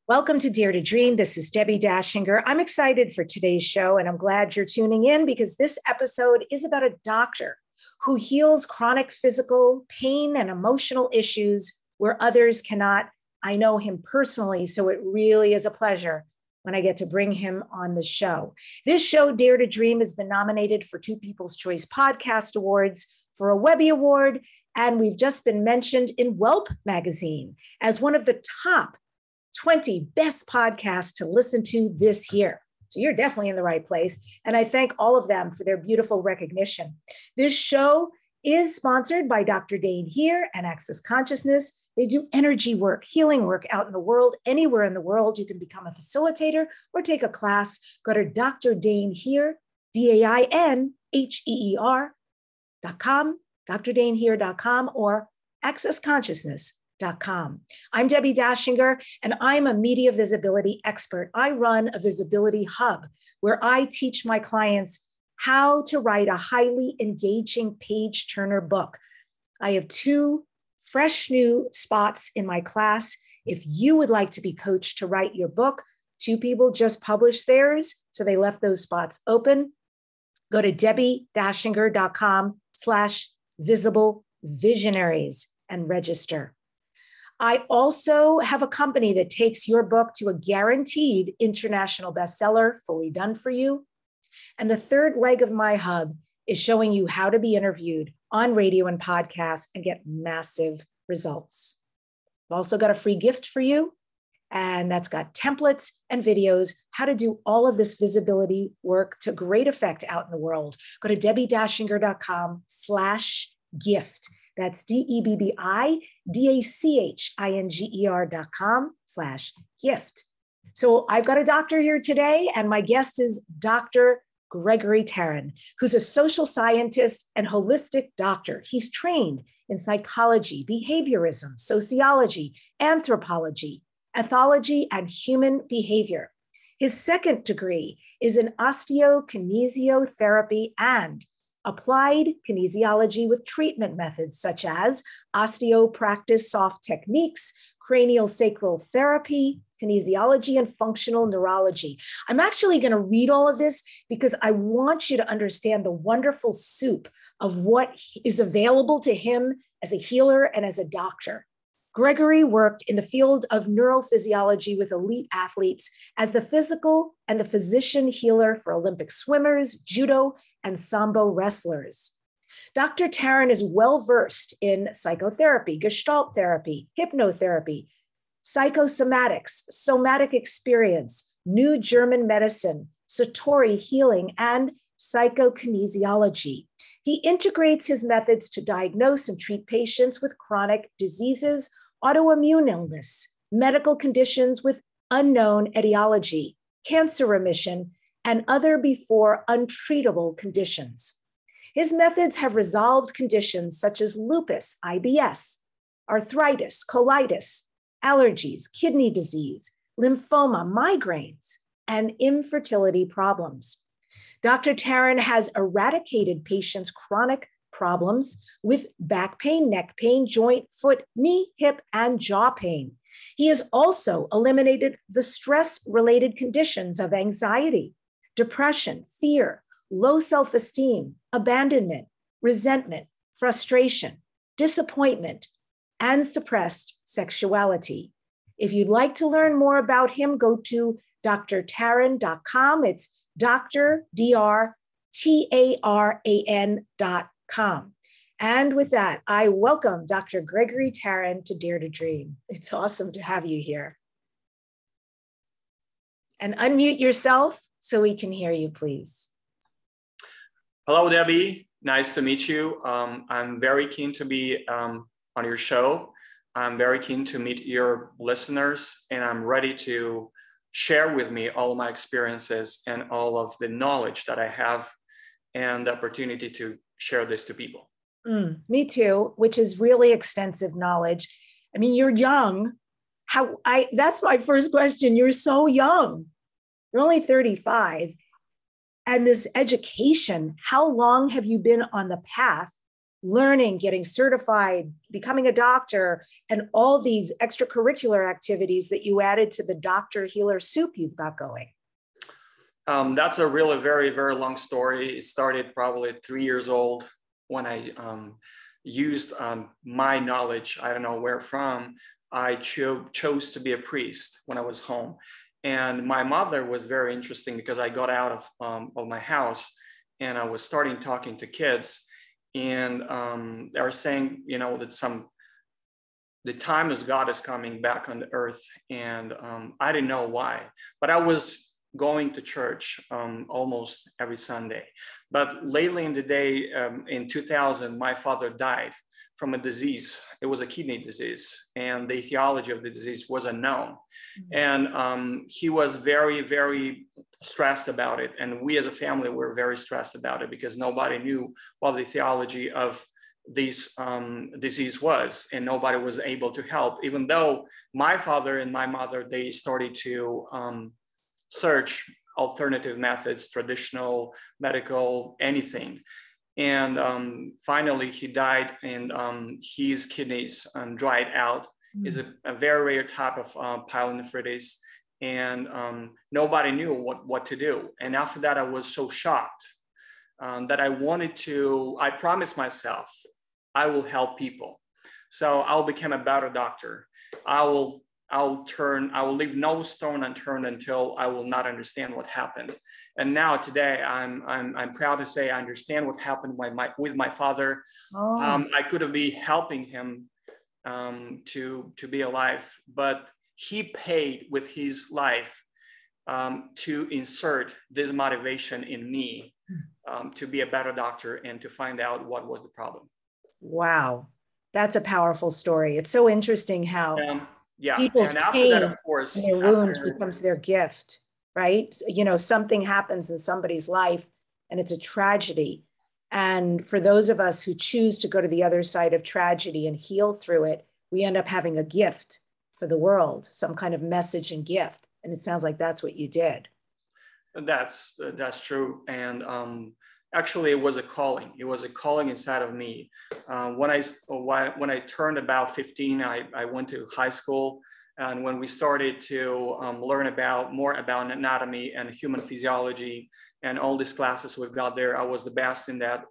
Welcome to Dare to Dream. This is Debbie Dashinger. I'm excited for today's show, and I'm glad you're tuning in because this episode is about a doctor who heals chronic physical pain and emotional issues where others cannot. I know him personally, so it really is a pleasure when I get to bring him on the show. This show, Dare to Dream, has been nominated for 2 People's Choice Podcast Awards, for a Webby Award, and we've just been mentioned in Whelp magazine as one of the top 20 best podcasts to listen to this year. So you're definitely in the right place. And I thank all of them for their beautiful recognition. This show is sponsored by Dr. Dane Here and Access Consciousness. They do energy work, healing work out in the world, anywhere in the world. You can become a facilitator or take a class. Go to Dr. Dane Here, DAINHEER.com, drdanehere.com, or accessconsciousness.com. I'm Debbie Dashinger, and I'm a media visibility expert. I run a visibility hub where I teach my clients how to write a highly engaging page-turner book. I have 2 fresh new spots in my class. If you would like to be coached to write your book, 2 people just published theirs, so they left those spots open. Go to debbiedashinger.com/visible-visionaries and register. I also have a company that takes your book to a guaranteed international bestseller, fully done for you. And the third leg of my hub is showing you how to be interviewed on radio and podcasts and get massive results. I've also got a free gift for you, and that's got templates and videos, how to do all of this visibility work to great effect out in the world. Go to debbiedashinger.com/gift. That's debbiedashinger.com/gift. So I've got a doctor here today, and my guest is Dr. Gregory Taran, who's a social scientist and holistic doctor. He's trained in psychology, behaviorism, sociology, anthropology, ethology, and human behavior. His second degree is in osteokinesiotherapy and applied kinesiology with treatment methods such as osteopractice soft techniques, cranial sacral therapy, kinesiology, and functional neurology. I'm actually going to read all of this because I want you to understand the wonderful soup of what is available to him as a healer and as a doctor. Gregory worked in the field of neurophysiology with elite athletes as the physical and the physician healer for Olympic swimmers, judo, and sambo wrestlers. Dr. Taran is well-versed in psychotherapy, gestalt therapy, hypnotherapy, psychosomatics, somatic experience, new German medicine, Satori healing, and psychokinesiology. He integrates his methods to diagnose and treat patients with chronic diseases, autoimmune illness, medical conditions with unknown etiology, cancer remission, and other before untreatable conditions. His methods have resolved conditions such as lupus, IBS, arthritis, colitis, allergies, kidney disease, lymphoma, migraines, and infertility problems. Dr. Taran has eradicated patients' chronic problems with back pain, neck pain, joint, foot, knee, hip, and jaw pain. He has also eliminated the stress-related conditions of anxiety, depression, fear, low self-esteem, abandonment, resentment, frustration, disappointment, and suppressed sexuality. If you'd like to learn more about him, go to drtaran.com. It's drtaran.com. And with that, I welcome Dr. Gregory Taran to Dare to Dream. It's awesome to have you here. And unmute yourself so we can hear you, please. Hello, Debbie. Nice to meet you. I'm very keen to be on your show. I'm very keen to meet your listeners, and I'm ready to share with me all of my experiences and all of the knowledge that I have and the opportunity to share this to people. Me too, which is really extensive knowledge. I mean, you're young. That's my first question. You're so young. You're only 35. And this education, how long have you been on the path learning, getting certified, becoming a doctor, and all these extracurricular activities that you added to the doctor healer soup you've got going? That's a really very, very long story. It started probably 3 years old when I used my knowledge, I don't know where from. I chose to be a priest when I was home. And my mother was very interesting because I got out of my house and I was starting talking to kids. And they were saying, you know, that the time as God is coming back on the earth. And I didn't know why, but I was going to church almost every Sunday. But lately in the day, in 2000, my father died from a disease. It was a kidney disease, and the etiology of the disease was unknown. And he was very, very stressed about it. And we as a family were very stressed about it because nobody knew what the etiology of this disease was, and nobody was able to help, even though my father and my mother, they started to search alternative methods, traditional, medical, anything. And finally, he died, and his kidneys dried out. Is a very rare type of pyelonephritis, and nobody knew what to do. And after that, I was so shocked that I promised myself, I will help people. So I'll become a better doctor. I will leave no stone unturned until I will not understand what happened. And now today, I'm proud to say I understand what happened with my father. I could have been helping him to be alive, but he paid with his life to insert this motivation in me to be a better doctor and to find out what was the problem. Wow, that's a powerful story. It's so interesting how people's pain and their wound becomes their gift, right? You know, something happens in somebody's life and it's a tragedy. And for those of us who choose to go to the other side of tragedy and heal through it, we end up having a gift for the world, some kind of message and gift. And it sounds like that's what you did. That's true. And actually, it was a calling. It was a calling inside of me. When I turned about 15, I went to high school. And when we started to learn more about anatomy and human physiology and all these classes we've got there, I was the best in that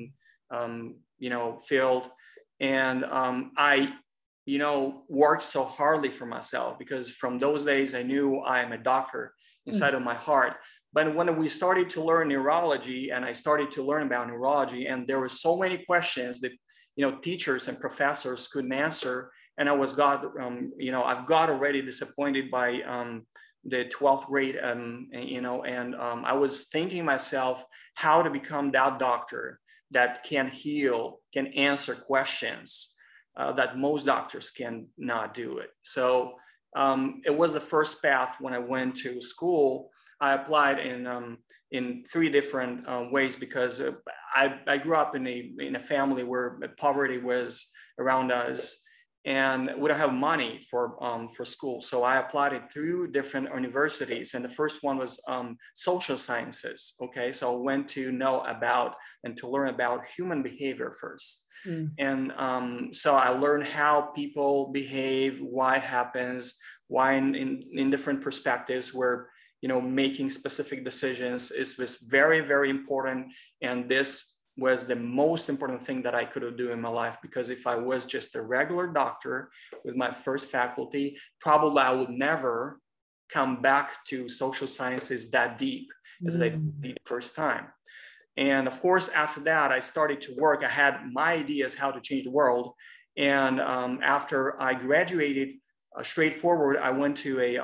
field. And I worked so hardly for myself because from those days I knew I am a doctor inside of my heart. But when we started to learn neurology, and I started to learn about neurology, and there were so many questions that teachers and professors couldn't answer, and I've got already disappointed by the 12th grade, and I was thinking myself how to become that doctor that can heal, can answer questions that most doctors can not do it. So it was the first path. When I went to school, I applied in 3 different ways because I grew up in a family where poverty was around us, and we don't have money for school. So I applied at 3 different universities, and the first one was social sciences. Okay, so I went to know about and to learn about human behavior first. And so I learned how people behave, why it happens, why in different perspectives where making specific decisions was very, very important. And this was the most important thing that I could do in my life, because if I was just a regular doctor with my first faculty, probably I would never come back to social sciences that deep as I did the first time. And of course, after that, I started to work. I had my ideas how to change the world. And after I graduated, straightforward, I went to a,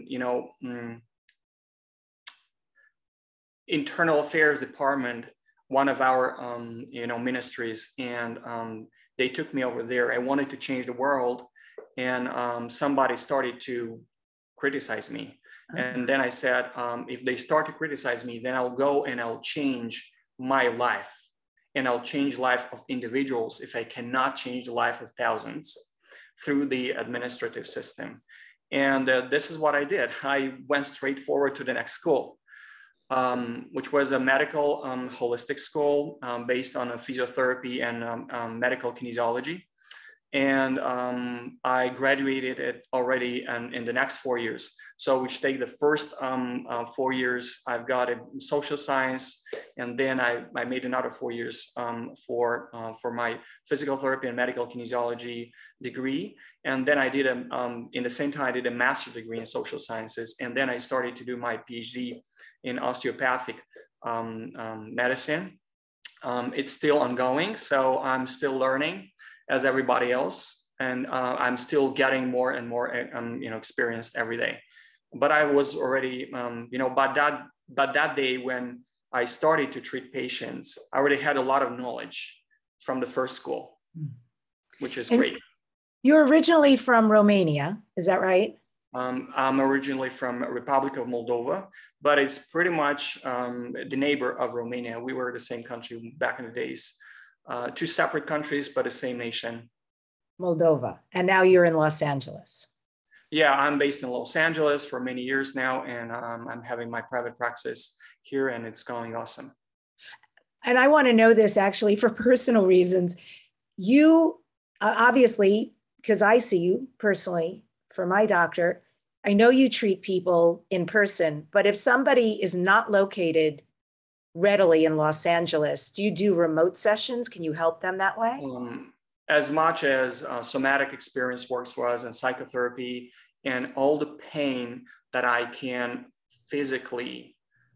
internal affairs department, one of our, ministries. And they took me over there. I wanted to change the world. And somebody started to criticize me. And then I said, if they start to criticize me, then I'll go and I'll change my life, and I'll change life of individuals if I cannot change the life of thousands through the administrative system. And this is what I did. I went straight forward to the next school. which was a medical holistic school based on a physiotherapy and medical kinesiology. And I graduated it already in the next 4 years. So which take the first 4 years, I've got it in social science, and then I made another 4 years for my physical therapy and medical kinesiology degree. And then I did in the same time, I did a master's degree in social sciences. And then I started to do my PhD in osteopathic medicine. It's still ongoing, so I'm still learning as everybody else, and I'm still getting more and more, experienced every day. But I was already, but that day when I started to treat patients, I already had a lot of knowledge from the first school, which is great. You're originally from Romania, is that right? I'm originally from Republic of Moldova, but it's pretty much the neighbor of Romania. We were the same country back in the days. Two separate countries, but the same nation. Moldova. And now you're in Los Angeles. Yeah, I'm based in Los Angeles for many years now, and I'm having my private practice here, and it's going awesome. And I want to know this actually for personal reasons. You obviously, because I see you personally for my doctor, I know you treat people in person, but if somebody is not located readily in Los Angeles, do you do remote sessions? Can you help them that way? As much as somatic experience works for us and psychotherapy and all the pain that I can physically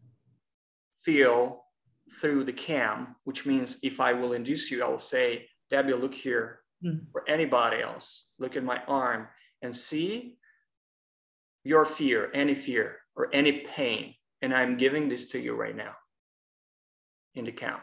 feel through the cam, which means if I will induce you, I will say, Debbie, look here, or anybody else, look at my arm and see your fear, or any pain. And I'm giving this to you right now in the cam.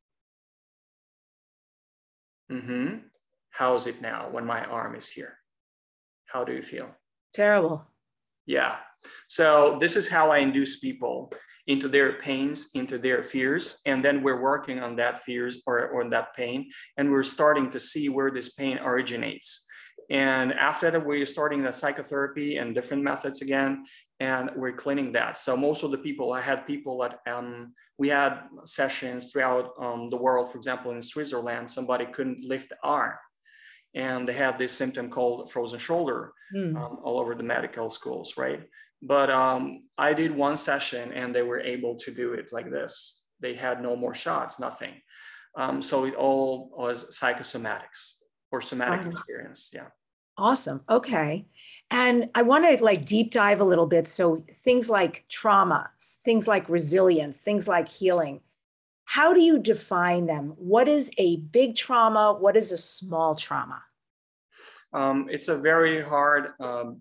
How is it now when my arm is here? How do you feel? Terrible. Yeah. So this is how I induce people into their pains, into their fears. And then we're working on that fears or that pain. And we're starting to see where this pain originates. And after that, we're starting the psychotherapy and different methods again, and we're cleaning that. So most of the people, I had people that, we had sessions throughout the world. For example, in Switzerland, somebody couldn't lift the arm, and they had this symptom called frozen shoulder all over the medical schools, right? But I did one session and they were able to do it like this. They had no more shots, nothing. So it all was psychosomatics or somatic experience. Yeah. Awesome. Okay. And I want to deep dive a little bit. So things like trauma, things like resilience, things like healing, how do you define them? What is a big trauma? What is a small trauma? It's a very hard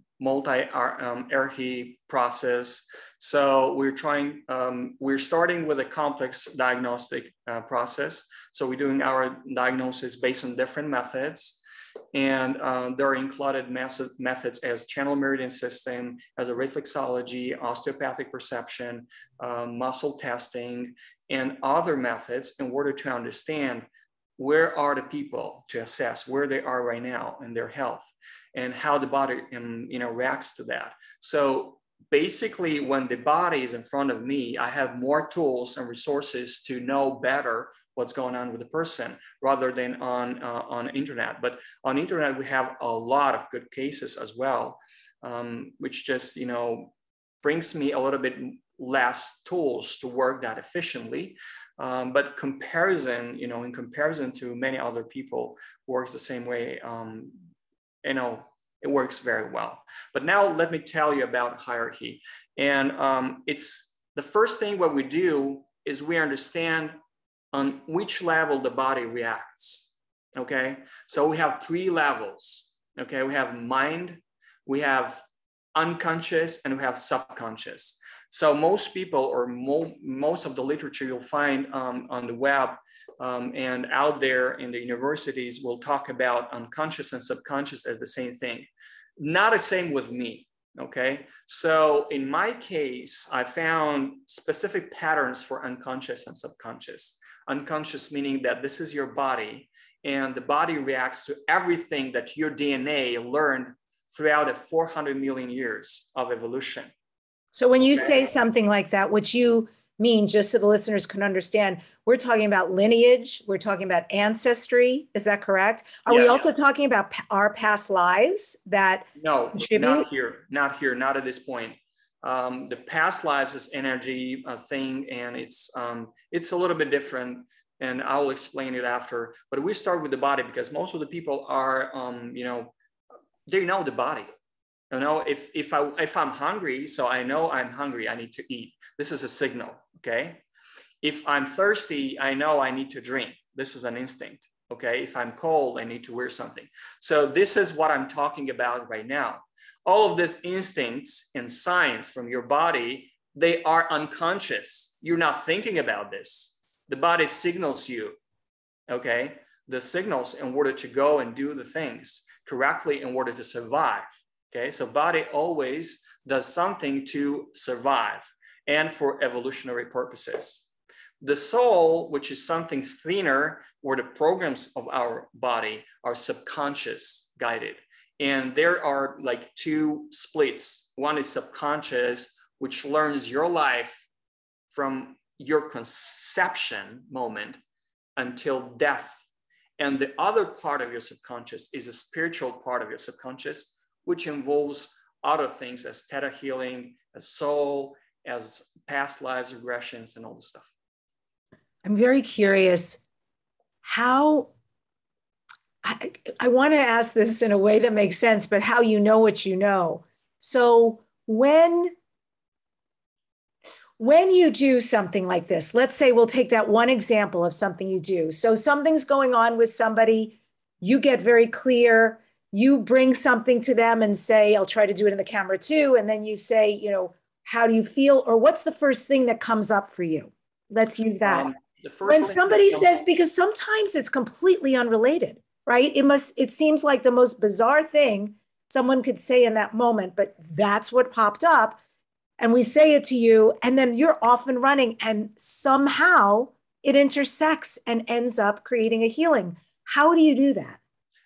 multi-hierarchy process. So we're starting with a complex diagnostic process. So we're doing our diagnosis based on different methods. And there are included methods as channel meridian system, as a reflexology, osteopathic perception, muscle testing, and other methods in order to understand where are the people, to assess where they are right now in their health and how the body reacts to that. So basically, when the body is in front of me, I have more tools and resources to know better what's going on with the person rather than on internet. But on internet, we have a lot of good cases as well, which just, brings me a little bit less tools to work that efficiently. But comparison, in comparison to many other people, works the same way. It works very well. But now let me tell you about hierarchy. And it's the first thing what we do is we understand on which level the body reacts. Okay, so we have 3 levels. Okay, we have mind, we have unconscious, and we have subconscious. So most people, or most of the literature you'll find on the web and out there in the universities will talk about unconscious and subconscious as the same thing. Not the same with me, okay? So in my case, I found specific patterns for unconscious and subconscious. Unconscious meaning that this is your body, and the body reacts to everything that your DNA learned throughout the 400 million years of evolution. So when you say something like that, what you mean, just so the listeners can understand, we're talking about lineage, we're talking about ancestry. Is that correct? Are we also talking about our past lives that contribute? Not here, not at this point. The past lives is energy thing, and it's a little bit different, and I'll explain it after. But we start with the body because most of the people are, they know the body. If I'm hungry, so I know I'm hungry, I need to eat. This is a signal, okay? If I'm thirsty, I know I need to drink. This is an instinct, okay? If I'm cold, I need to wear something. So this is what I'm talking about right now. All of these instincts and signs from your body, they are unconscious. You're not thinking about this. The body signals you, okay? The signals in order to go and do the things correctly in order to survive. Okay, so body always does something to survive and for evolutionary purposes. The soul, which is something thinner, or the programs of our body are subconscious guided. And there are like two splits. One is subconscious, which learns your life from your conception moment until death. And the other part of your subconscious is a spiritual part of your subconscious, which involves other things as theta healing, as soul, as past lives regressions, and all this stuff. I'm very curious how, I want to ask this in a way that makes sense, but how you know what you know. So when you do something like this, let's say we'll take that one example of something you do. So something's going on with somebody, you get very clear, you bring something to them and say, I'll try to do it in the camera too. And then you say, how do you feel? Or what's the first thing that comes up for you? Let's use that. When somebody says, because sometimes it's completely unrelated, right? It seems like the most bizarre thing someone could say in that moment, but that's what popped up. And we say it to you, and then you're off and running, and somehow it intersects and ends up creating a healing. How do you do that?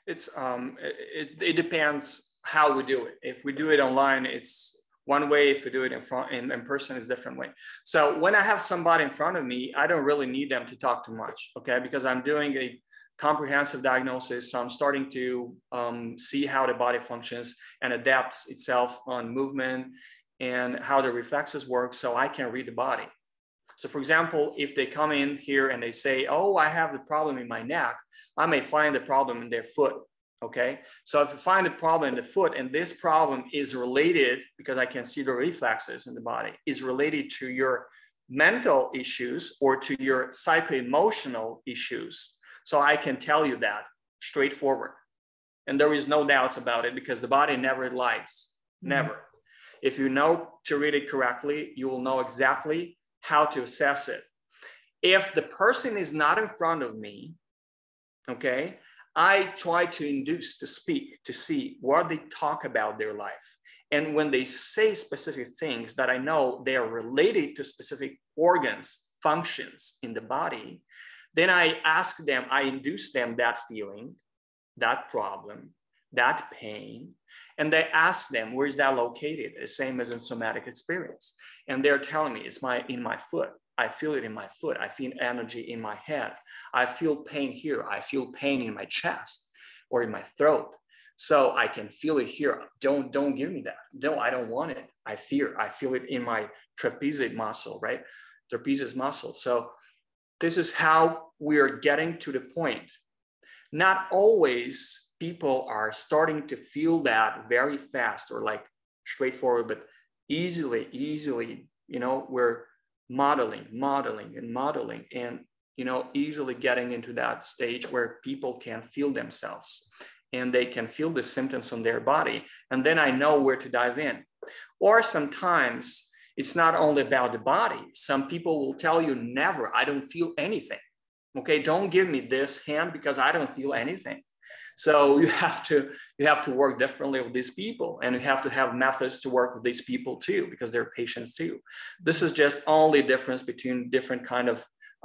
It depends how we do it. If we do it online, it's one way. If we do it in person, it's a different way. So when I have somebody in front of me, I don't really need them to talk too much, okay? Because I'm doing a comprehensive diagnosis. So I'm starting to see how the body functions and adapts itself on movement and how the reflexes work, so I can read the body. So for example, if they come in here and they say, oh, I have the problem in my neck, I may find the problem in their foot, okay? So if I find the problem in the foot, and this problem is related, because I can see the reflexes in the body, is related to your mental issues or to your psycho-emotional issues. So I can tell you that straightforward. And there is no doubts about it, because the body never lies, never. If you know to read it correctly, you will know exactly how to assess it. If the person is not in front of me, okay, I try to induce to speak, to see what they talk about their life. And when they say specific things that I know they are related to specific organs, functions in the body, then I ask them, I induce them that feeling, that problem, that pain, and they ask them, where is that located? The same as in somatic experience. And they're telling me it's in my foot. I feel it in my foot. I feel energy in my head. I feel pain here. I feel pain in my chest or in my throat. So I can feel it here. Don't give me that. No, I don't want it. I feel it in my trapezius muscle, right? Trapezius muscle. So this is how we are getting to the point. Not always people are starting to feel that very fast or like straightforward, but easily, we're modeling and, easily getting into that stage where people can feel themselves and they can feel the symptoms on their body. And then I know where to dive in. Or sometimes it's not only about the body. Some people will tell you, never, I don't feel anything. Okay, don't give me this hand because I don't feel anything. So you have to work differently with these people, and you have to have methods to work with these people too, because they're patients too. This is just only difference between different kind of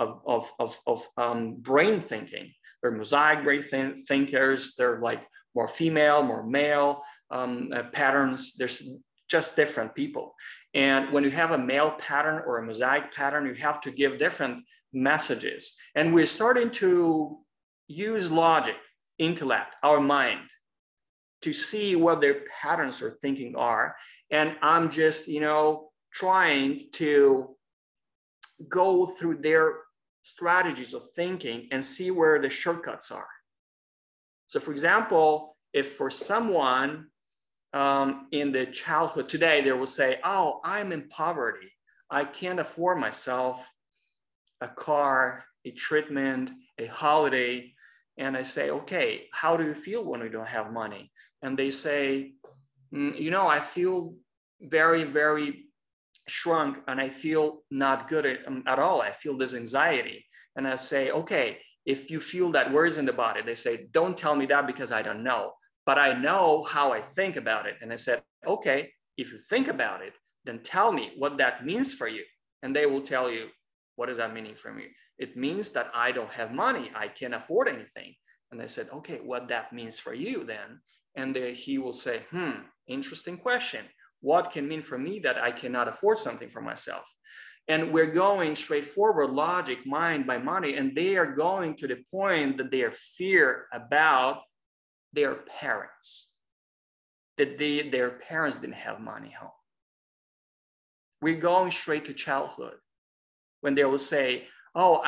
brain thinking. They're mosaic brain thinkers. They're like more female, more male patterns. There's just different people. And when you have a male pattern or a mosaic pattern, you have to give different messages. And we're starting to use logic, intellect, our mind, to see what their patterns or thinking are. And I'm just, trying to go through their strategies of thinking and see where the shortcuts are. So for example, if for someone in the childhood today, they will say, oh, I'm in poverty. I can't afford myself a car, a treatment, a holiday. And I say, okay, how do you feel when you don't have money? And they say, I feel very, very shrunk and I feel not good at all. I feel this anxiety. And I say, okay, if you feel that, where is in the body? They say, don't tell me that because I don't know, but I know how I think about it. And I said, okay, if you think about it, then tell me what that means for you. And they will tell you, what is that meaning for me? It means that I don't have money. I can't afford anything. And I said, okay, what that means for you then? And he will say, interesting question. What can mean for me that I cannot afford something for myself? And we're going straightforward logic, mind by money, and they are going to the point that they are fear about their parents, that their parents didn't have money home. We're going straight to childhood when they will say, oh,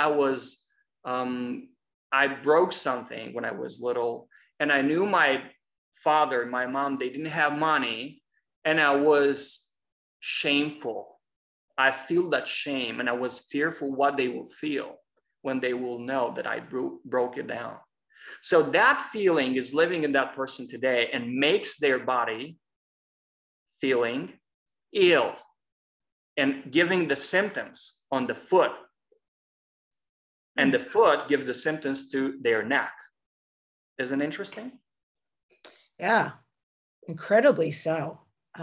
I broke something when I was little, and I knew my father, my mom, they didn't have money, and I was shameful. I feel that shame, and I was fearful what they will feel when they will know that I broke it down. So that feeling is living in that person today and makes their body feeling ill and giving the symptoms on the foot. And the foot gives the symptoms to their neck. Isn't it interesting? Yeah, incredibly so.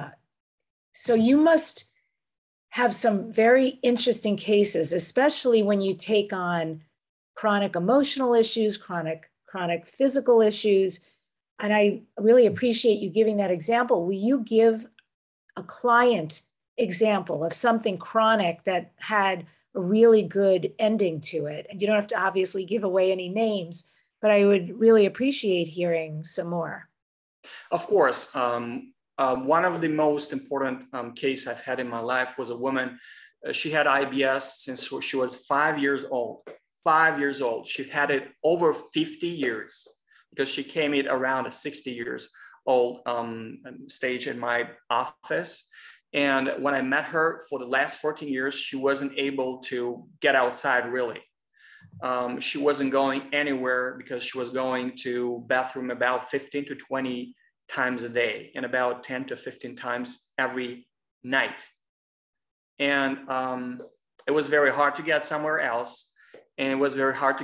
So you must have some very interesting cases, especially when you take on chronic emotional issues, chronic physical issues. And I really appreciate you giving that example. Will you give a client example of something chronic that had a really good ending to it? And you don't have to obviously give away any names, but I would really appreciate hearing some more. Of course. One of the most important case I've had in my life was a woman. She had IBS since she was 5 years old. 5 years old. She had it over 50 years because she came in around a 60 years old stage in my office. And when I met her for the last 14 years, she wasn't able to get outside really. She wasn't going anywhere because she was going to bathroom about 15 to 20 times a day and about 10 to 15 times every night. And it was very hard to get somewhere else. And it was very hard to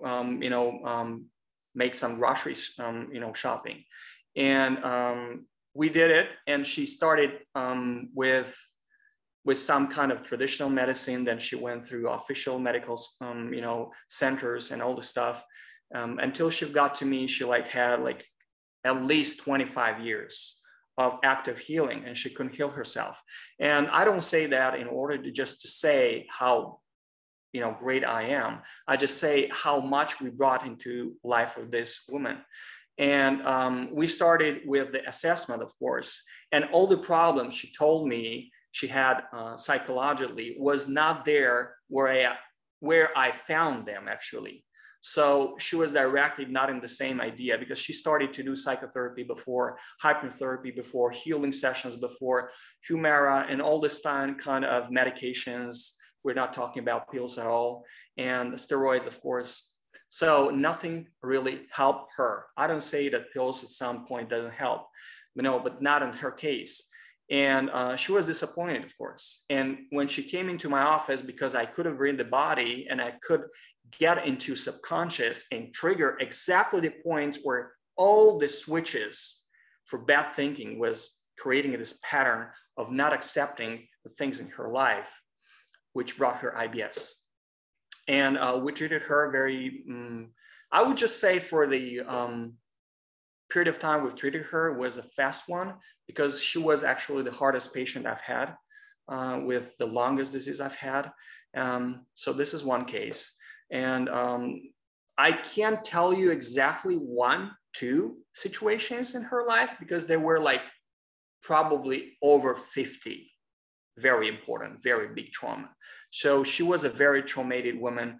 go, make some groceries, shopping. And we did it. And she started with some kind of traditional medicine. Then she went through official medical, centers and all the stuff until she got to me. She had at least 25 years of active healing, and she couldn't heal herself. And I don't say that in order to say how great I am. I just say how much we brought into life of this woman. And we started with the assessment, of course, and all the problems she told me she had psychologically was not there where I found them actually. So she was directed not in the same idea because she started to do psychotherapy before, hypnotherapy before, healing sessions before, Humira, and all this kind of medications. We're not talking about pills at all, and steroids, of course. So nothing really helped her. I don't say that pills at some point doesn't help, but not in her case. And she was disappointed, of course. And when she came into my office, because I could have read the body and I could get into subconscious and trigger exactly the points where all the switches for bad thinking was creating this pattern of not accepting the things in her life, which brought her IBS. And we treated her very, I would just say for the period of time we've treated her was a fast one because she was actually the hardest patient I've had with the longest disease I've had. So this is one case. And I can't tell you exactly 1, 2 situations in her life because there were like probably over 50 very important, very big trauma. So she was a very traumatic woman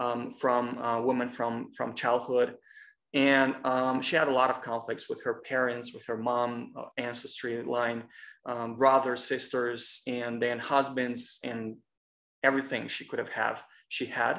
from childhood. And she had a lot of conflicts with her parents, with her mom, ancestry line, brothers, sisters, and then husbands, and everything she could have she had.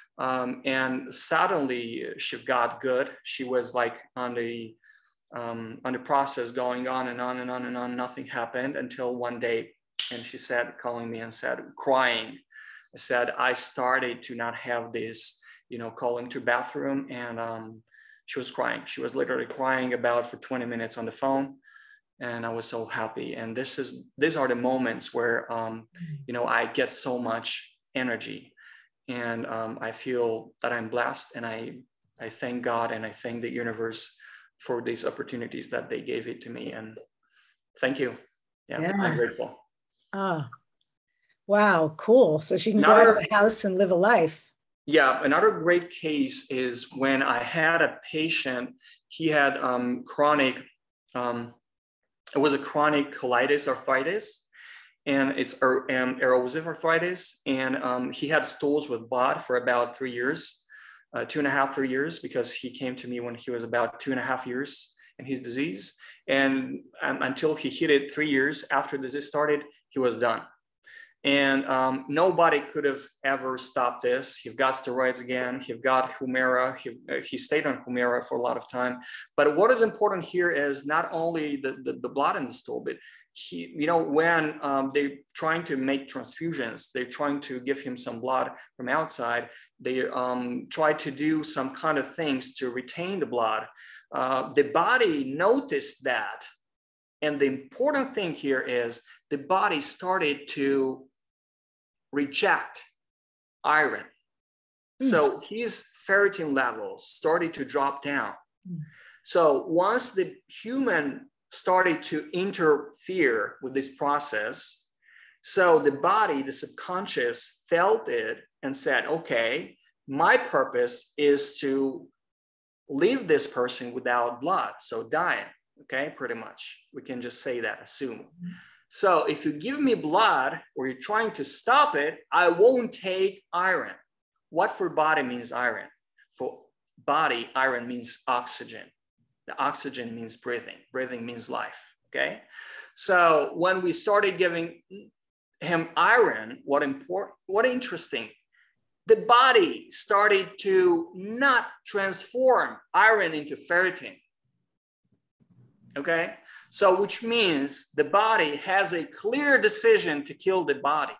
And suddenly she got good. She was like on the process going on and on and on and on. Nothing happened until one day, and she said, calling me and said, crying, said, I started to not have this, calling to bathroom, and she was crying. She was literally crying about for 20 minutes on the phone. And I was so happy. And these are the moments where, I get so much energy, and I feel that I'm blessed, and I thank God and I thank the universe for these opportunities that they gave it to me. And thank you. Yeah. I'm grateful. Oh, wow. Cool. So she can go out of the house and live a life. Yeah. Another great case is when I had a patient, he had chronic, it was a chronic colitis arthritis, and it's erosive arthritis. And he had stools with blood for about 3 years, 2.5, 3 years, because he came to me when he was about 2.5 years in his disease. And until he hit it 3 years after the disease started, he was done. And nobody could have ever stopped this. He got steroids again. He got Humira. He stayed on Humira for a lot of time. But what is important here is not only the blood in the stool, but when they're trying to make transfusions, they're trying to give him some blood from outside. They try to do some kind of things to retain the blood. The body noticed that. And the important thing here is the body started to reject iron. So his ferritin levels started to drop down. So once the human started to interfere with this process, so the body, the subconscious, felt it and said, okay, my purpose is to leave this person without blood, so dying. Okay, pretty much. We can just say that, assume. So if you give me blood or you're trying to stop it, I won't take iron. What for body means iron? For body, iron means oxygen. The oxygen means breathing. Breathing means life, okay? So when we started giving him iron, what interesting, the body started to not transform iron into ferritin. Okay, so which means the body has a clear decision to kill the body.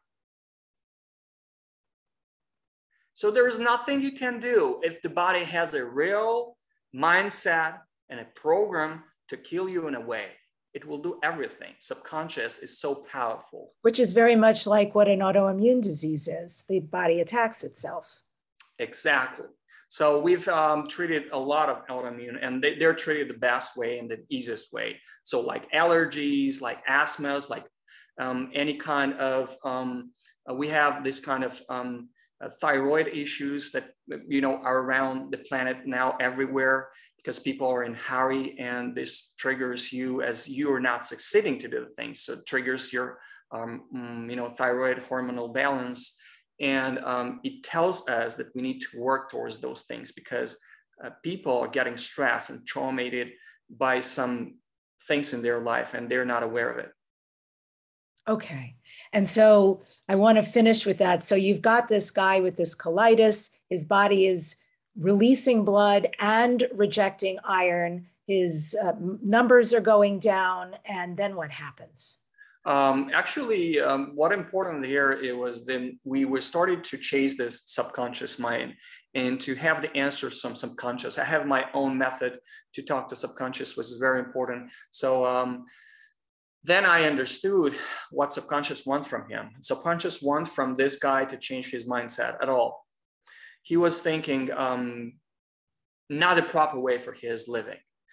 So there is nothing you can do if the body has a real mindset and a program to kill you in a way. It will do everything. Subconscious is so powerful. Which is very much like what an autoimmune disease is. The body attacks itself. Exactly. So we've treated a lot of autoimmune, and they're treated the best way and the easiest way. So like allergies, like asthmas, like any kind of, we have this kind of thyroid issues that, are around the planet now everywhere, because people are in hurry, and this triggers you as you are not succeeding to do the things. So it triggers your, thyroid hormonal balance. And it tells us that we need to work towards those things, because people are getting stressed and traumatized by some things in their life, and they're not aware of it. Okay. And so I want to finish with that. So you've got this guy with this colitis, his body is releasing blood and rejecting iron. His numbers are going down. And then what happens? Actually, what important here, it was then we were started to chase this subconscious mind and to have the answers from subconscious. I have my own method to talk to subconscious, which is very important. So then I understood what subconscious wants from him. Subconscious wants from this guy to change his mindset at all. He was thinking not the proper way for his living.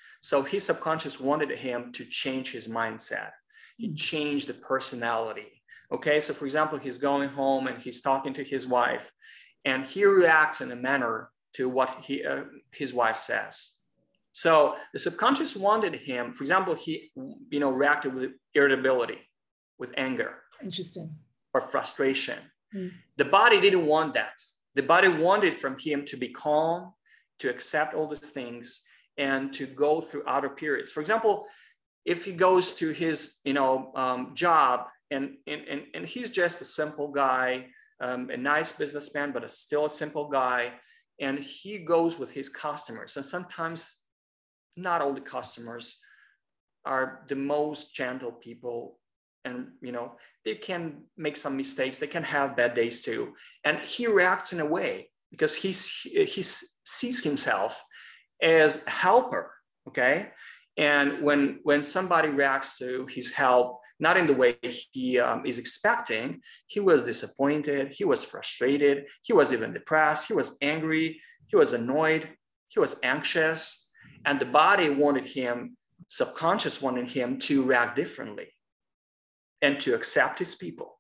So his subconscious wanted him to change his mindset. He changed the personality. Okay, so for example, he's going home and he's talking to his wife, and he reacts in a manner to what his wife says. So the subconscious wanted him, for example, he reacted with irritability, with anger. Interesting. Or frustration. The body didn't want that. The body wanted from him to be calm, to accept all these things, and to go through outer periods. For example, if he goes to his job and he's just a simple guy, a nice businessman, but still a simple guy, and he goes with his customers, and sometimes not all the customers are the most gentle people, and they can make some mistakes, they can have bad days too, and he reacts in a way because he sees himself as a helper. Okay, and when somebody reacts to his help not in the way he is expecting, he was disappointed, he was frustrated, he was even depressed, he was angry, he was annoyed, he was anxious, and the body wanted him, subconscious wanted him to react differently and to accept his people.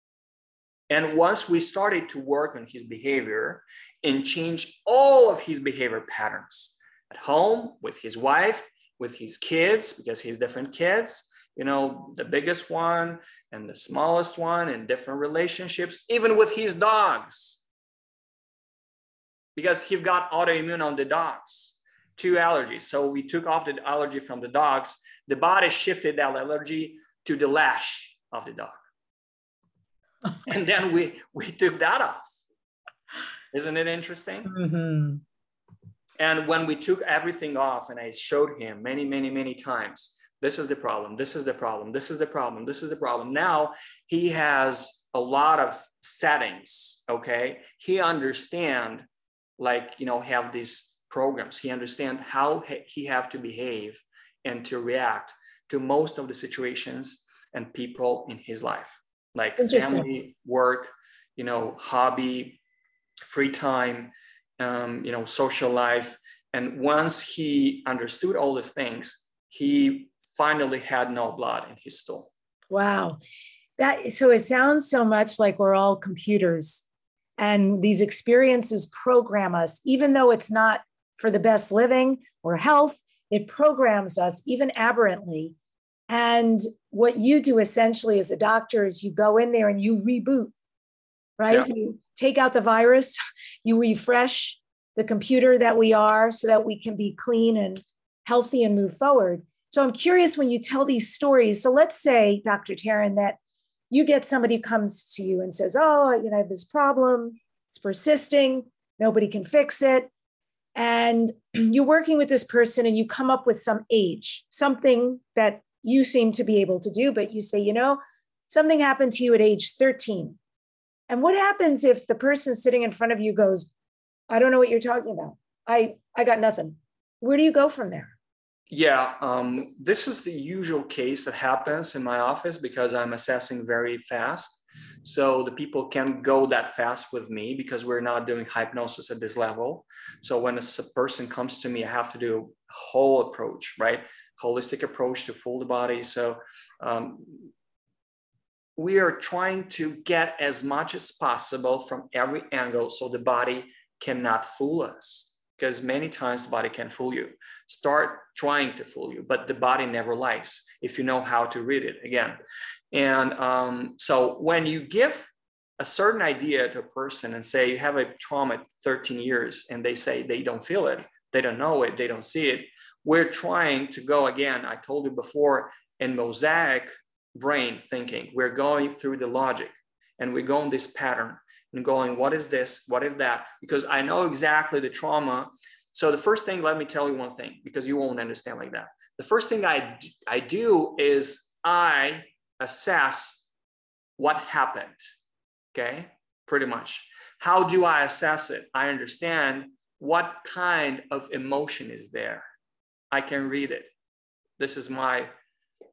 And once we started to work on his behavior and change all of his behavior patterns at home, with his wife, with his kids, because he's different kids, the biggest one and the smallest one, in different relationships, even with his dogs, because he got autoimmune on the dogs, 2 allergies. So we took off the allergy from the dogs. The body shifted that allergy to the lash of the dog. And then we took that off. Isn't it interesting? Mm-hmm. And when we took everything off, and I showed him many, many, many times, this is the problem, this is the problem, this is the problem, this is the problem. Now he has a lot of settings, okay? He understand, have these programs. He understand how he have to behave and to react to most of the situations and people in his life, like family, work, hobby, free time, social life. And once he understood all these things, he finally had no blood in his stool. Wow. So it sounds so much like we're all computers, and these experiences program us, even though it's not for the best living or health, it programs us even aberrantly. And what you do essentially as a doctor is you go in there and you reboot, right? Yeah. You take out the virus, you refresh the computer that we are so that we can be clean and healthy and move forward. So I'm curious when you tell these stories. So let's say, Dr. Taryn, that you get somebody who comes to you and says, oh, I have this problem, it's persisting, nobody can fix it. And you're working with this person and you come up with some age, something that you seem to be able to do, but you say, something happened to you at age 13. And what happens if the person sitting in front of you goes, I don't know what you're talking about. I got nothing. Where do you go from there? Yeah, this is the usual case that happens in my office because I'm assessing very fast. So the people can't go that fast with me because we're not doing hypnosis at this level. So when a person comes to me, I have to do a whole approach, right? Holistic approach to full the body. So we are trying to get as much as possible from every angle so the body cannot fool us. Because many times the body can fool you. Start trying to fool you, but the body never lies if you know how to read it again. And so when you give a certain idea to a person and say you have a trauma at 13 years and they say they don't feel it, they don't know it, they don't see it, we're trying to go again, I told you before, in mosaic brain thinking. We're going through the logic and we go in this pattern. And going, what is this? What is that? Because I know exactly the trauma. So the first thing, let me tell you one thing, because you won't understand like that. The first thing I do is I assess what happened. Okay, pretty much. How do I assess it? I understand what kind of emotion is there. I can read it. This is my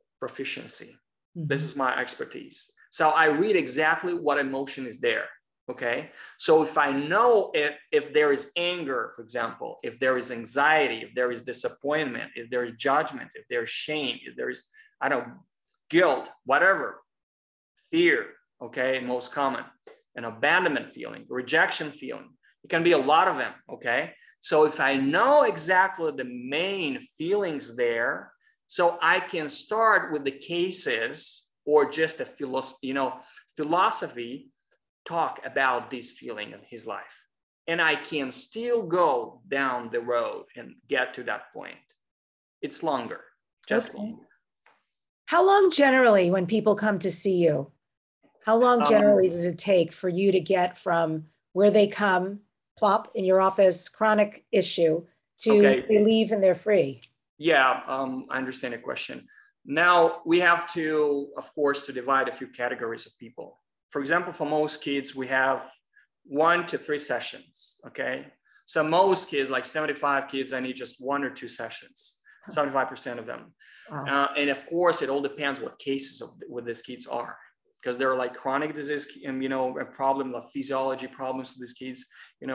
proficiency. Mm-hmm. This is my expertise. So I read exactly what emotion is there. Okay, so if I know if there is anger, for example, if there is anxiety, if there is disappointment, if there is judgment, if there is shame, if there is, I don't know, guilt, whatever, fear, okay, most common, an abandonment feeling, rejection feeling, it can be a lot of them, okay? So if I know exactly the main feelings there, so I can start with the cases or just a philosophy talk about this feeling in his life. And I can still go down the road and get to that point. It's longer, just longer. How long generally when people come to see you? How long generally does it take for you to get from where they come, plop in your office, chronic issue, to they leave and they're free? Yeah, I understand the question. Now we have to, of course, to divide a few categories of people. For example, for most kids, we have 1 to 3 sessions, okay? So most kids, like 75 kids, I need just 1 or 2 sessions, 75% of them. Wow. And of course, it all depends what cases what these kids are, because they're like chronic disease, and, a problem of physiology problems with these kids,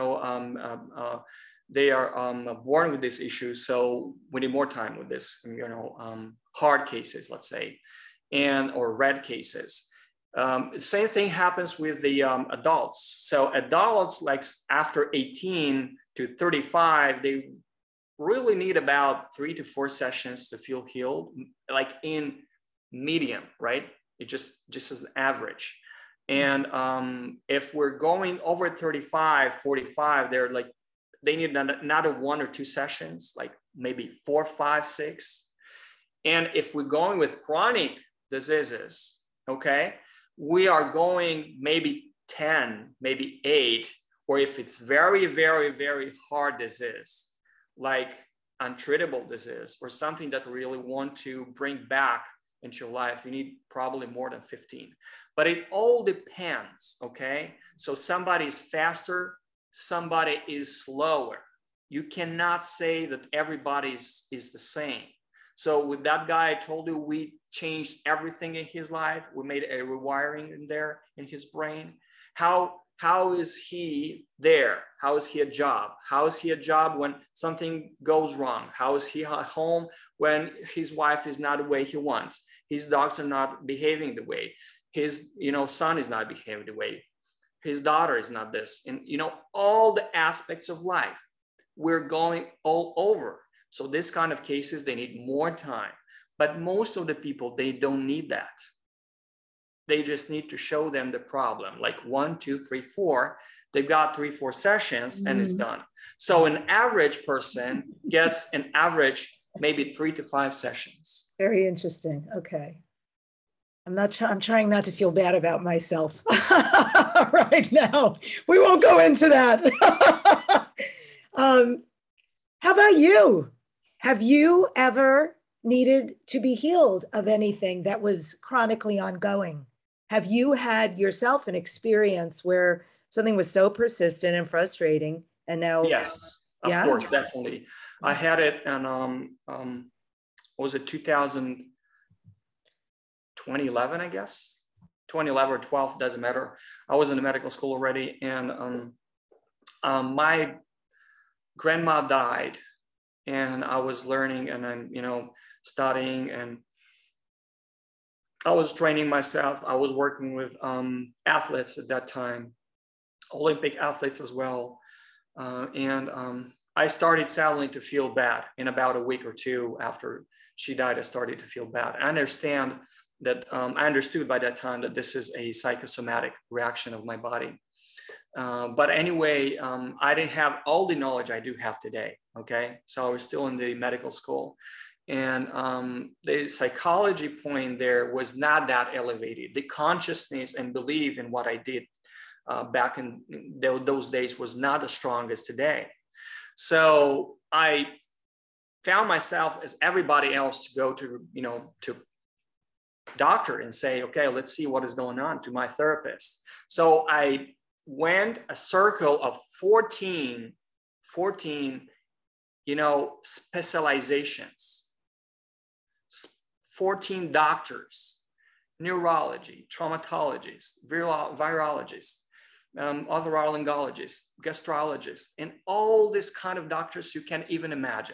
they are born with this issue. So we need more time with this, hard cases, let's say, or red cases. Same thing happens with the adults. So adults, like after 18 to 35, they really need about 3 to 4 sessions to feel healed, like in medium, right? It just as an average. And if we're going over 35, 45, they need another 1 or 2 sessions, like maybe 4, 5, 6. And if we're going with chronic diseases, okay, we are going maybe 10, maybe 8, or if it's very, very, very hard disease, like untreatable disease, or something that we really want to bring back into your life, you need probably more than 15. But it all depends, okay? So somebody is faster, somebody is slower. You cannot say that everybody is the same. So with that guy, I told you, we changed everything in his life. We made a rewiring in there in his brain. How is he there? How is he a job? How is he a job when something goes wrong? How is he at home when his wife is not the way he wants? His dogs are not behaving the way. His son is not behaving the way. His daughter is not this. And all the aspects of life, we're going all over. So this kind of cases, they need more time. But most of the people, they don't need that. They just need to show them the problem, like 1, 2, 3, 4. They've got 3, 4 sessions and it's done. So an average person gets an average, maybe 3 to 5 sessions. Very interesting. Okay. I'm trying not to feel bad about myself right now. We won't go into that. How about you? Have you ever needed to be healed of anything that was chronically ongoing? Have you had yourself an experience where something was so persistent and frustrating and now? Yes, of course, definitely. I had it in, was it 2011, I guess? 2011 or 12, doesn't matter. I was in the medical school already, and my grandma died. And I was learning, and I'm, studying, and I was training myself. I was working with athletes at that time, Olympic athletes as well. I started suddenly to feel bad. In about a week or 2 after she died, I started to feel bad. I understand that, I understood by that time that this is a psychosomatic reaction of my body. But anyway, I didn't have all the knowledge I do have today, okay? So I was still in the medical school, and the psychology point there was not that elevated. The consciousness and belief in what I did back in those days was not as strong as today. So I found myself, as everybody else, to go to, to doctor and say, okay, let's see what is going on, to my therapist. So I went a circle of 14, specializations, 14 doctors, neurology, traumatologists, virologists, otolaryngologists, gastrologists, and all this kind of doctors you can even imagine.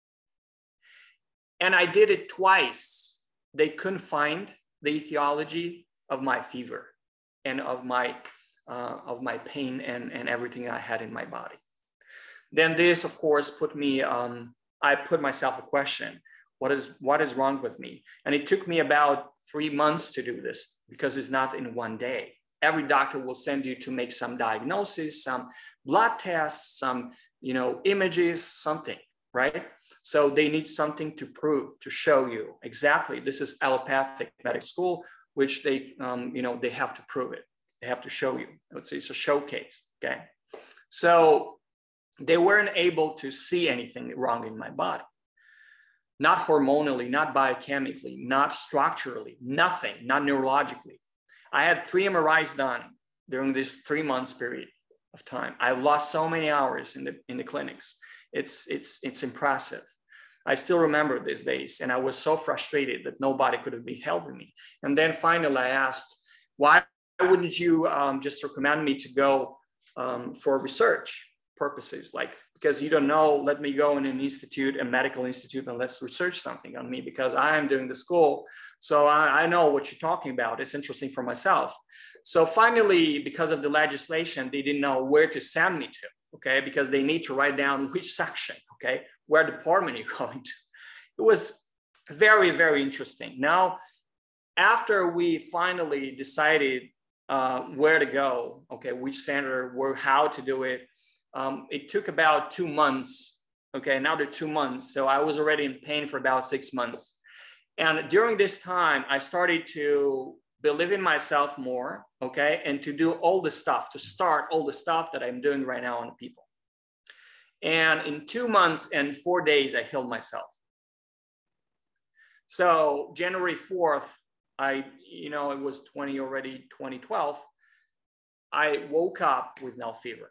And I did it twice. They couldn't find the etiology of my fever and of my pain and everything I had in my body. Then this, of course, put me, I put myself a question. What is wrong with me? And it took me about 3 months to do this because it's not in one day. Every doctor will send you to make some diagnosis, some blood tests, some, images, something, right? So they need something to prove, to show you exactly. This is allopathic medical school, which they, they have to prove it. They have to show you. It's a showcase, okay? So they weren't able to see anything wrong in my body. Not hormonally, not biochemically, not structurally, nothing, not neurologically. I had 3 MRIs done during this 3 months period of time. I lost so many hours in the clinics. It's impressive. I still remember these days, and I was so frustrated that nobody could be helping me. And then finally I asked, why wouldn't you just recommend me to go for research purposes? Because you don't know, let me go in an institute, a medical institute, and let's research something on me, because I am doing the school. So I know what you're talking about. It's interesting for myself. So finally, because of the legislation, they didn't know where to send me to, okay? Because they need to write down which section, okay? Where department you're going to. It was very, very interesting. Now, after we finally decided where to go, okay, which center, how to do it, it took about 2 months, okay, another 2 months. So I was already in pain for about 6 months. And during this time, I started to believe in myself more, okay, and to do all the stuff, to start all the stuff that I'm doing right now on people. And in 2 months and 4 days, I healed myself. So January 4th, it was 2012, I woke up with no fever,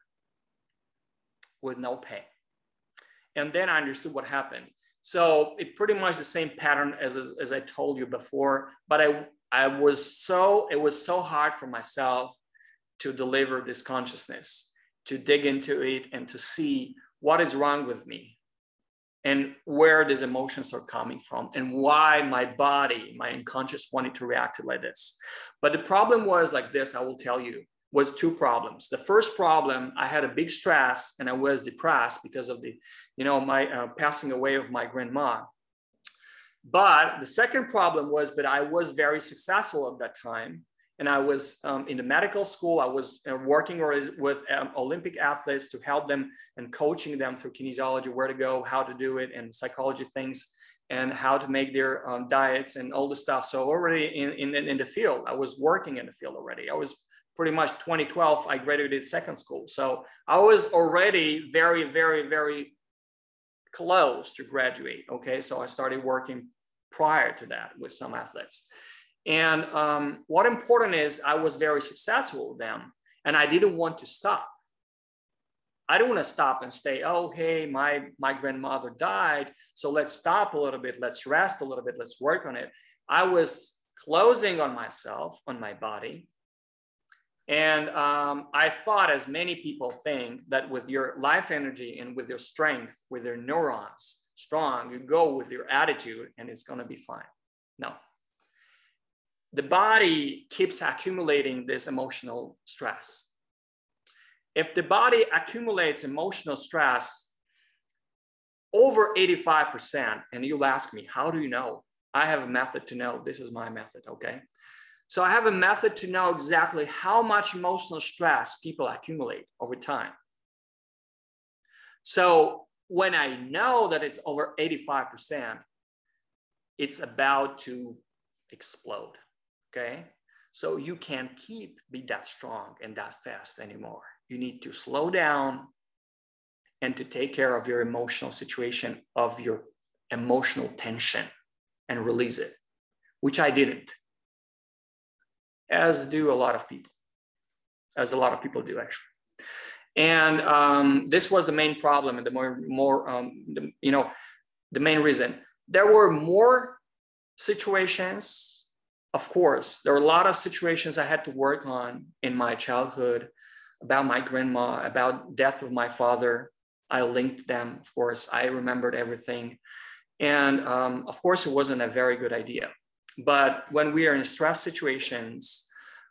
with no pain. And then I understood what happened. So it pretty much the same pattern as I told you before, but it was so hard for myself to deliver this consciousness, to dig into it and to see what is wrong with me and where these emotions are coming from and why my body, my unconscious wanted to react like this. But the problem was like this, I will tell you, was 2 problems. The first problem, I had a big stress and I was depressed because of the, my passing away of my grandma. But the second problem was, but I was very successful at that time. And I was in the medical school. I was working with Olympic athletes to help them and coaching them through kinesiology, where to go, how to do it, and psychology things, and how to make their diets and all the stuff. So already in the field, I was working in the field already. I was pretty much 2012, I graduated second school. So I was already very, very, very close to graduate. Okay, so I started working prior to that with some athletes. And what important is I was very successful with them and I didn't want to stop. I don't want to stop and say, oh, hey, my grandmother died. So let's stop a little bit. Let's rest a little bit. Let's work on it. I was closing on myself, on my body. And I thought, as many people think, that with your life energy and with your strength, with your neurons strong, you go with your attitude and it's going to be fine. No. The body keeps accumulating this emotional stress. If the body accumulates emotional stress over 85%, and you'll ask me, how do you know? I have a method to know. This is my method, okay? So I have a method to know exactly how much emotional stress people accumulate over time. So when I know that it's over 85%, it's about to explode, okay? So you can't be that strong and that fast anymore. You need to slow down and to take care of your emotional situation, of your emotional tension, and release it, which I didn't. As do a lot of people, as a lot of people do actually. And this was the main problem and the main reason. There were more situations, of course. There were a lot of situations I had to work on in my childhood about my grandma, about death of my father. I linked them, of course. I remembered everything. And of course, it wasn't a very good idea. But when we are in stress situations,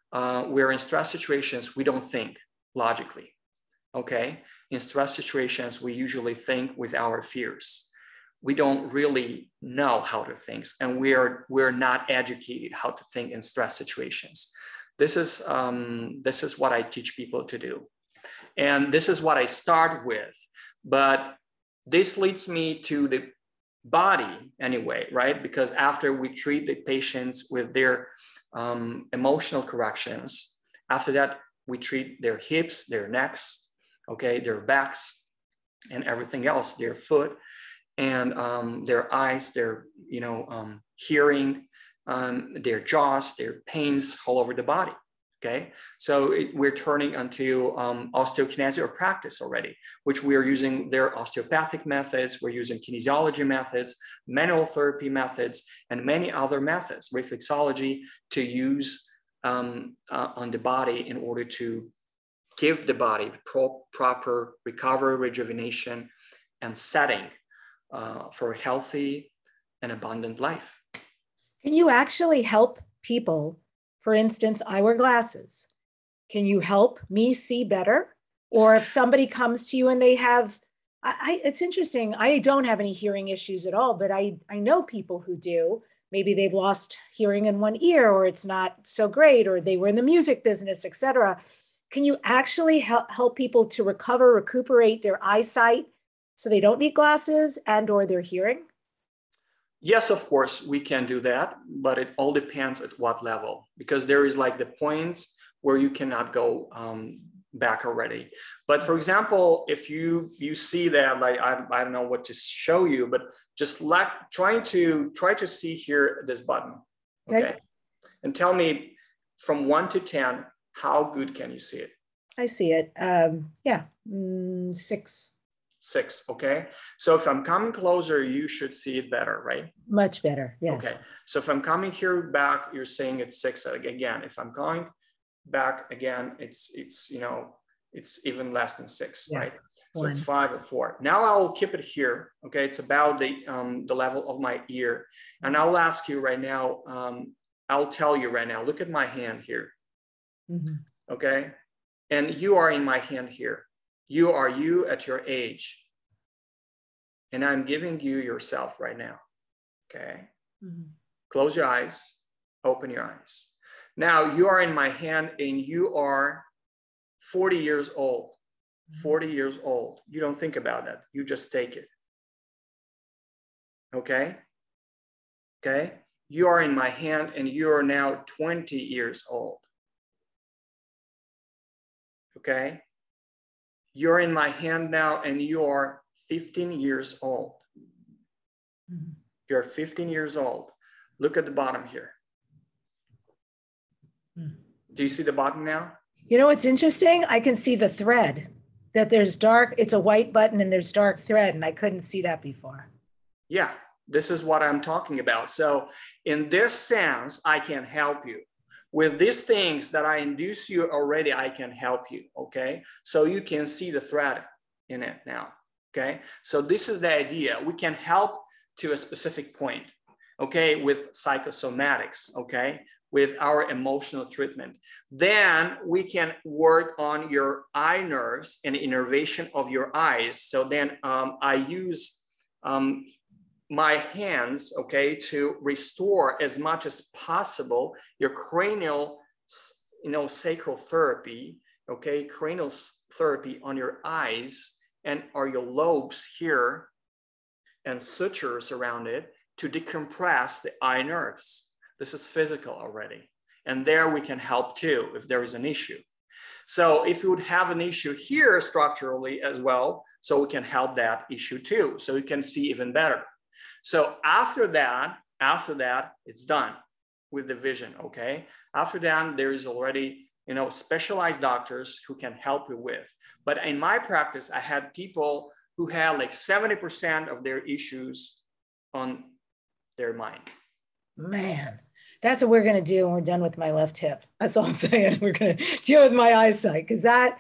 we don't think logically, okay? In stress situations, we usually think with our fears. We don't really know how to think, and we're not educated how to think in stress situations. This is what I teach people to do. And this is what I start with. But this leads me to the body anyway, right? Because after we treat the patients with their emotional corrections, after that, we treat their hips, their necks, okay, their backs, and everything else, their foot, and their eyes, their hearing, their jaws, their pains all over the body. Okay, so we're turning onto osteokinesia practice already, which we are using their osteopathic methods. We're using kinesiology methods, manual therapy methods, and many other methods, reflexology, to use on the body in order to give the body proper recovery, rejuvenation, and setting for a healthy and abundant life. Can you actually help people? For instance, I wear glasses. Can you help me see better? Or if somebody comes to you and they have, it's interesting, I don't have any hearing issues at all, but I know people who do. Maybe they've lost hearing in one ear, or it's not so great, or they were in the music business, etc. Can you actually help people to recuperate their eyesight so they don't need glasses and or their hearing? Yes, of course, we can do that, but it all depends at what level, because there is like the points where you cannot go back already. But for example, if you see that, like, I don't know what to show you, but just try to see here this button, okay? And tell me from 1 to 10, how good can you see it? I see it, 6. 6, okay? So if I'm coming closer, you should see it better, right? Much better, yes. Okay, so if I'm coming here back, you're saying it's 6 again. If I'm going back again, it's even less than 6, right? So 1. It's 5 or 4. Now I'll keep it here, okay? It's about the level of my ear. And I'll ask you right now, I'll tell you right now, look at my hand here, okay? And you are in my hand here. You are you at your age. And I'm giving you yourself right now. Okay. Close your eyes, open your eyes. Now you are in my hand and you are 40 years old. 40 years old. You don't think about that. You just take it. Okay. Okay. You are in my hand and you are now 20 years old. Okay. You're in my hand now and you are 15 years old. You're 15 years old. Look at the bottom here. Do you see the bottom now? You know what's interesting? I can see the thread, that there's dark, it's a white button and there's dark thread, and I couldn't see that before. Yeah, this is what I'm talking about. So in this sense, I can help you. With these things that I induce you already, I can help you, okay? So you can see the thread in it now, okay? So this is the idea. We can help to a specific point, okay, with psychosomatics, okay, with our emotional treatment. Then we can work on your eye nerves and innervation of your eyes. So then I use my hands, okay, to restore as much as possible your cranial, sacral therapy, okay, cranial therapy on your eyes and or your lobes here and sutures around it to decompress the eye nerves. This is physical already. And there we can help too if there is an issue. So if you would have an issue here structurally as well, so we can help that issue too, so you can see even better. So after that, it's done with the vision, okay? After that, there is already, specialized doctors who can help you with. But in my practice, I had people who had like 70% of their issues on their mind. Man, that's what we're going to do when we're done with my left hip. That's all I'm saying. We're going to deal with my eyesight, because that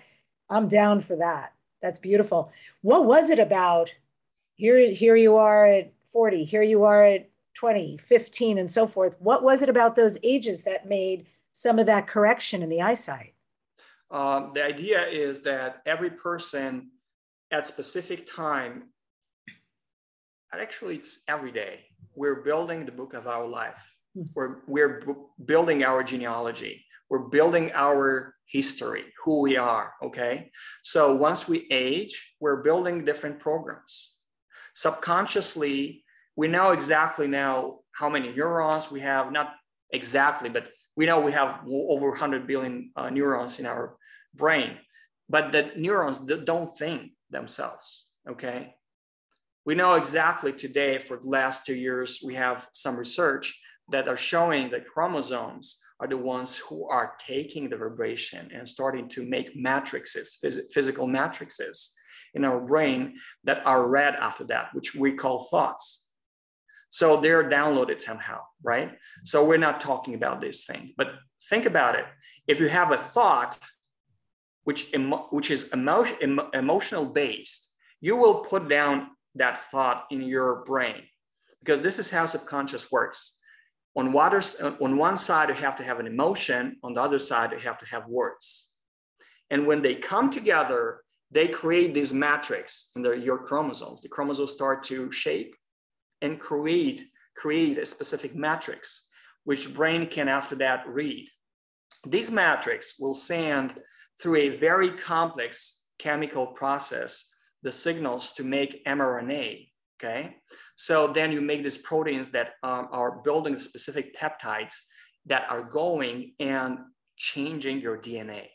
I'm down for that. That's beautiful. What was it about? Here you are at 40, here you are at 20, 15, and so forth. What was it about those ages that made some of that correction in the eyesight? The idea is that every person at specific time, and actually it's every day, we're building the book of our life. We're building our genealogy. We're building our history, who we are, okay? So once we age, we're building different programs. Subconsciously, we know exactly now how many neurons we have, not exactly, but we know we have over 100 billion neurons in our brain, but the neurons don't think themselves, okay? We know exactly today, for the last 2 years, we have some research that are showing that chromosomes are the ones who are taking the vibration and starting to make matrices, physical matrices in our brain that are read after that, which we call thoughts. So they're downloaded somehow, right? So we're not talking about this thing, but think about it. If you have a thought, which is emotional based, you will put down that thought in your brain, because this is how subconscious works. On one side, you have to have an emotion. On the other side, you have to have words. And when they come together, they create this matrix in your chromosomes. The chromosomes start to shape and create a specific matrix, which brain can after that read. This matrix will send through a very complex chemical process the signals to make mRNA, okay? So then you make these proteins that are building specific peptides that are going and changing your DNA.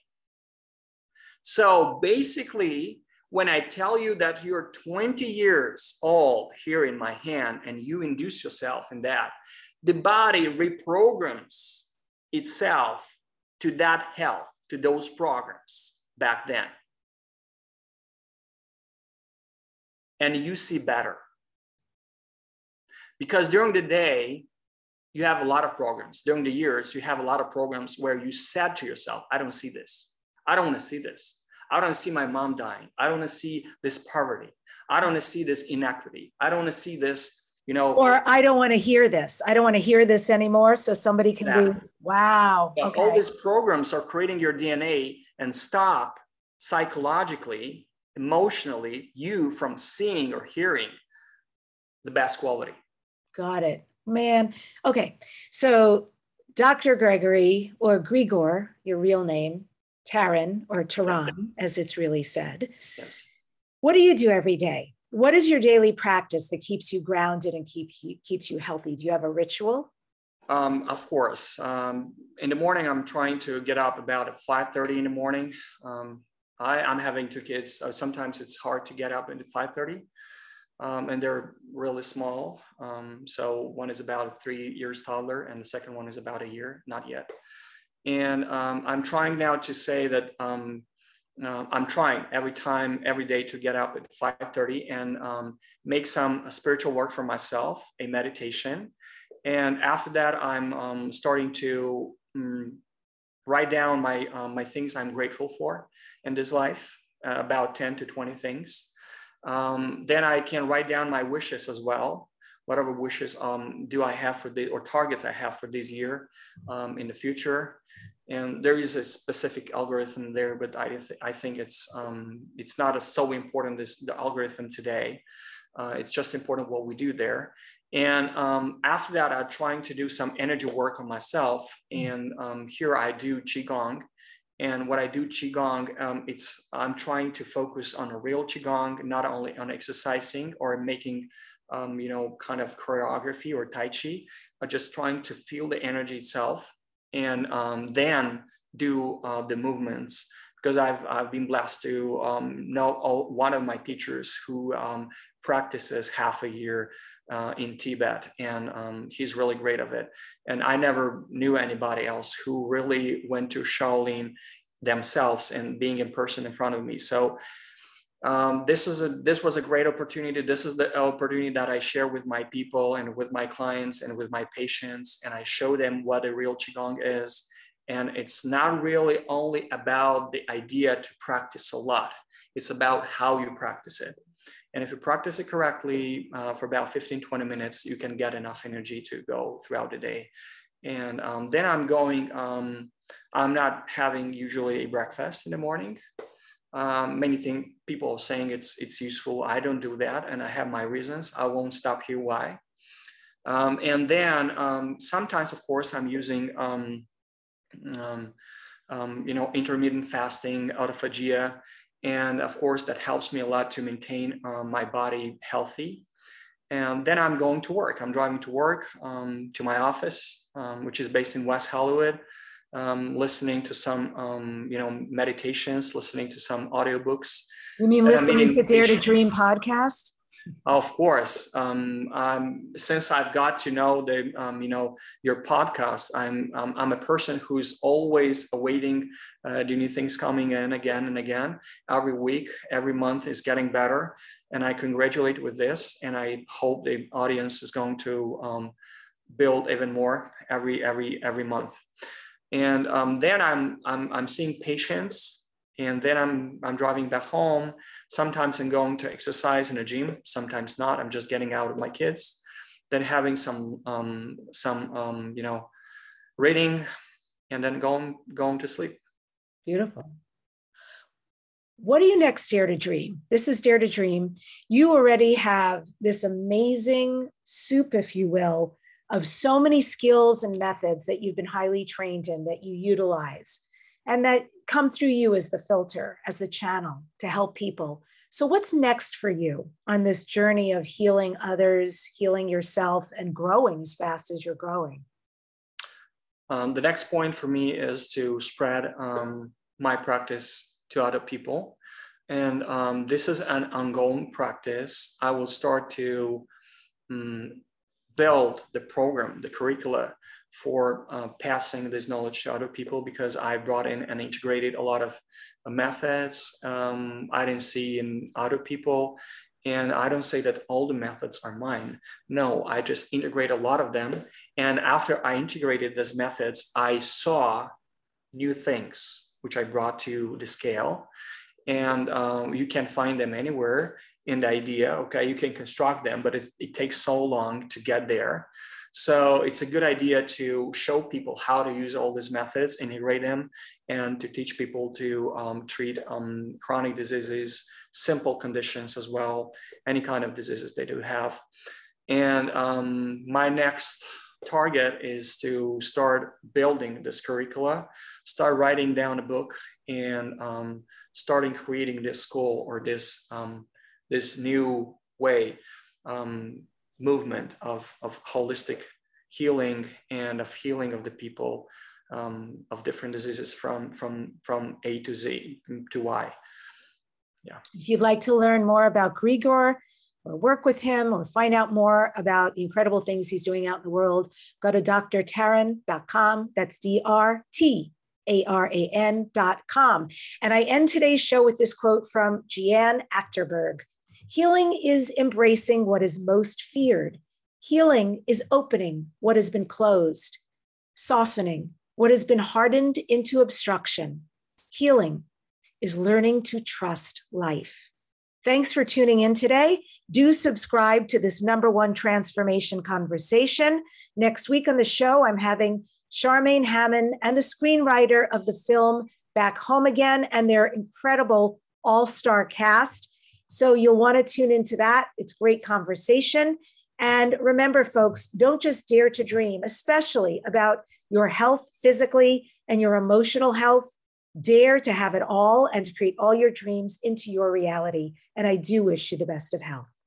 So basically, when I tell you that you're 20 years old here in my hand and you induce yourself in that, the body reprograms itself to that health, to those programs back then. And you see better. Because during the day, you have a lot of programs. During the years, you have a lot of programs where you said to yourself, I don't see this. I don't want to see this. I don't want to see my mom dying. I don't want to see this poverty. I don't want to see this inequity. I don't want to see this, Or I don't want to hear this. I don't want to hear this anymore. So somebody can read. Wow. So okay. All these programs are creating your DNA and stop psychologically, emotionally, you from seeing or hearing the best quality. Got it, man. Okay. So Dr. Gregory, or Grigor, your real name, Taran, or Taran, as it's really said. Yes. What do you do every day? What is your daily practice that keeps you grounded and keeps you healthy? Do you have a ritual? Of course. In the morning, I'm trying to get up about 5:30 in the morning. I'm having 2 kids, so sometimes it's hard to get up into 5:30. And they're really small. So one is about a 3 years toddler and the second one is about a year, not yet. And I'm trying now to say that I'm trying every day to get up at 5:30 and make some spiritual work for myself, a meditation. And after that, I'm starting to write down my things I'm grateful for in this life, about 10 to 20 things. Then I can write down my wishes as well. Whatever wishes do I have or targets I have for this year in the future. And there is a specific algorithm there, but I think it's not so important as the algorithm today. It's just important what we do there. And after that, I'm trying to do some energy work on myself. And here I do Qigong. And what I do Qigong, I'm trying to focus on a real Qigong, not only on exercising or making, kind of choreography or Tai Chi, but just trying to feel the energy itself and then do the movements. Because I've been blessed to know one of my teachers who practices half a year in Tibet, and he's really great at it. And I never knew anybody else who really went to Shaolin themselves and being in person in front of me. So this was a great opportunity. This is the opportunity that I share with my people and with my clients and with my patients, and I show them what a real Qigong is. And it's not really only about the idea to practice a lot. It's about how you practice it. And if you practice it correctly for about 15, 20 minutes, you can get enough energy to go throughout the day. And then I'm not having usually a breakfast in the morning. Many people are saying it's useful. I don't do that, and I have my reasons. I won't stop here why. And then sometimes, of course, I'm using intermittent fasting, autophagia, and of course that helps me a lot to maintain my body healthy. And then I'm going to work. I'm driving to work, to my office, which is based in West Hollywood. Listening to some, meditations, listening to some audiobooks. You mean listening to Dare to Dream podcast? Of course. Since I've got to know your podcast, I'm a person who's always awaiting the new things coming in again and again. Every week, every month is getting better, and I congratulate with this. And I hope the audience is going to build even more every month. And then I'm seeing patients, and then I'm driving back home. Sometimes I'm going to exercise in a gym, sometimes not. I'm just getting out with my kids. Then having some reading, and then going to sleep. Beautiful. What do you next dare to dream? This is Dare to Dream. You already have this amazing soup, if you will, of so many skills and methods that you've been highly trained in, that you utilize, and that come through you as the filter, as the channel to help people. So what's next for you on this journey of healing others, healing yourself, and growing as fast as you're growing? The next point for me is to spread my practice to other people. And this is an ongoing practice. I will start to build the program, the curricula for passing this knowledge to other people, because I brought in and integrated a lot of methods I didn't see in other people. And I don't say that all the methods are mine. No, I just integrate a lot of them. And after I integrated these methods, I saw new things, which I brought to the scale. And you can find them anywhere in the idea. Okay, you can construct them, but it takes so long to get there. So it's a good idea to show people how to use all these methods, integrate them, and to teach people to treat chronic diseases, simple conditions as well, any kind of diseases they do have. And my next target is to start building this curricula, start writing down a book, and starting creating this school, or this new way, movement of holistic healing, and of healing of the people of different diseases from A to Z to Y. Yeah. If you'd like to learn more about Grigor, or work with him, or find out more about the incredible things he's doing out in the world, go to drtaran.com. That's DRTARAN.com. And I end today's show with this quote from Jeanne Achterberg. Healing is embracing what is most feared. Healing is opening what has been closed, softening what has been hardened into obstruction. Healing is learning to trust life. Thanks for tuning in today. Do subscribe to this #1 transformation conversation. Next week on the show, I'm having Charmaine Hammond and the screenwriter of the film Back Home Again, and their incredible all-star cast. So you'll want to tune into that. It's great conversation. And remember, folks, don't just dare to dream, especially about your health physically and your emotional health. Dare to have it all and to create all your dreams into your reality. And I do wish you the best of health.